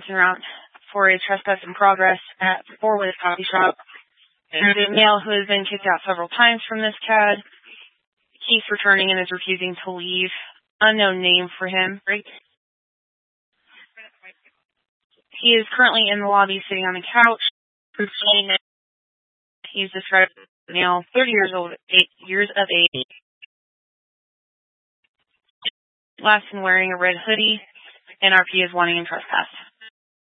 around for a trespass in progress at Four Winds Coffee Shop. There's a male who has been kicked out several times from this CAD. He's returning and is refusing to leave. Unknown name for him. He is currently in the lobby sitting on the couch. He's described as a male, 30 years of age. Last and wearing a red hoodie, and RP is wanting him trespassed.